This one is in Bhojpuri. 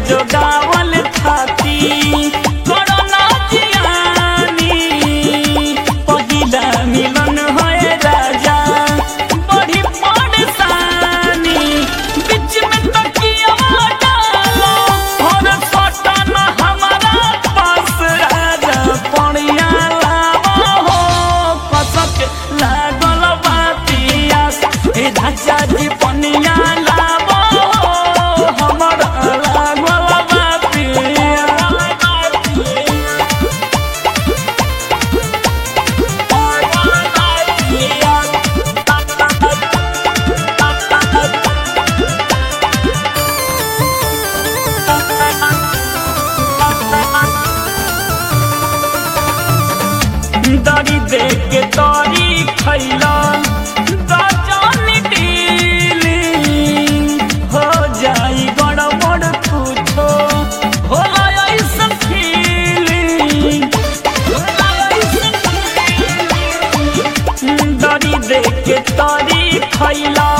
जोगावल थाती कोरोना जियानी पहिला मिलन होए राजा बड़ी परेशानी बीच में तकिया डालो और सटन हमारा पास राजा पड़िया लावा हो कसक लागल बातिया ए राजा जी पनिया लावा हमारा लागल बातिया दरी देख के तोरी खैला दजनी डीली हो जाई गड़बड़ कुछो होला ऐसन फीलिंग दरी देख के तोरी खैला